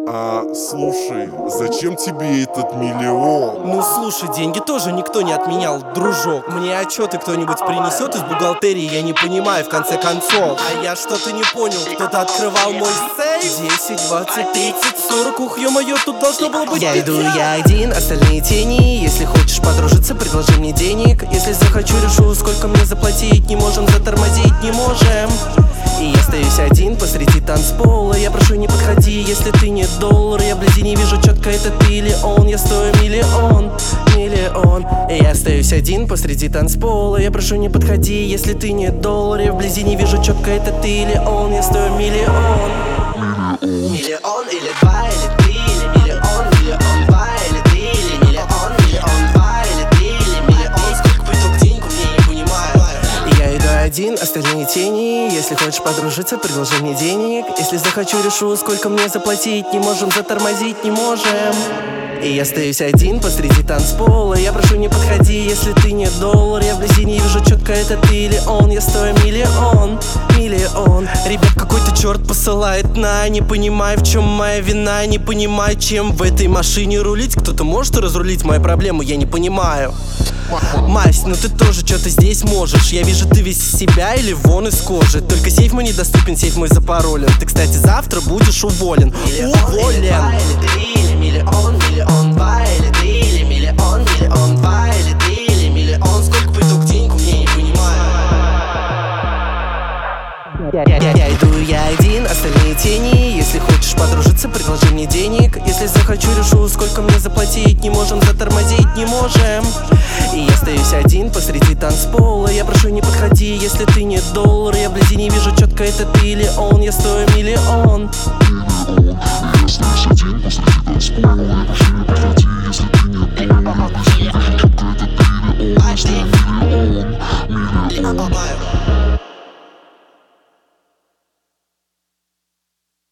Слушай, зачем тебе этот миллион? Ну слушай, деньги тоже никто не отменял, дружок. Мне отчеты кто-нибудь принесет из бухгалтерии, я не понимаю в конце концов. А я что-то не понял, кто-то открывал мой сейф. 10, 20, 30, 40, ух, ё-моё, тут должно было быть 50. Я иду, я один, остальные тени. Если хочешь подружиться, предложи мне денег. Если захочу, решу, сколько мне заплатить. Не можем затормозить, не можем. И я остаюсь один посреди танцпола. Я прошу, не подходи, если ты не доллар. Я вблизи не вижу четко, это ты или он. Я стою миллион, миллион. И я остаюсь один посреди танцпола. Я прошу, не подходи, если ты не доллар. Я вблизи не вижу четко, это ты или он. Я стою миллион. Миллион или два, или три, или миллион, миллион, два, или три, или миллион, миллион, два, или три, или миллион. Сколько по итогу денег, мне не понимаю. Я иду один, остальные тени. Если хочешь подружиться, предложи мне денег. Если захочу, решу, сколько мне заплатить. Не можем затормозить, не можем. И я остаюсь один посреди танцпола. Я прошу, не подходи, если ты не доллар. Я вблизи не вижу четко, это ты или он. Я стою миллион, миллион. Ребят, какой-то черт посылает на. Не понимаю, в чем моя вина. Не понимаю, чем в этой машине рулить. Кто-то может разрулить мои проблемы, я не понимаю. Мась, ну ты тоже что-то здесь можешь. Я вижу, ты весь из себя или вон из кожи. Только сейф мой недоступен, сейф мой запаролен. Ты, кстати, завтра будешь уволен. Уволен. Миллион, миллион, два, или три, или миллион, миллион, два, или три, или миллион. Сколько по итогу денег, мне не понимаю. Я иду, я один, остальные тени. Если хочешь подружиться, предложи мне денег. Если захочу, решу, сколько мне заплатить. Не можем затормозить, не можем. И я остаюсь один посреди танцпола. Я прошу, не подходи, если ты не доллар. Я вблизи не вижу четко, это ты или он. Я стою миллион. Я остаюсь один посреди танцпола.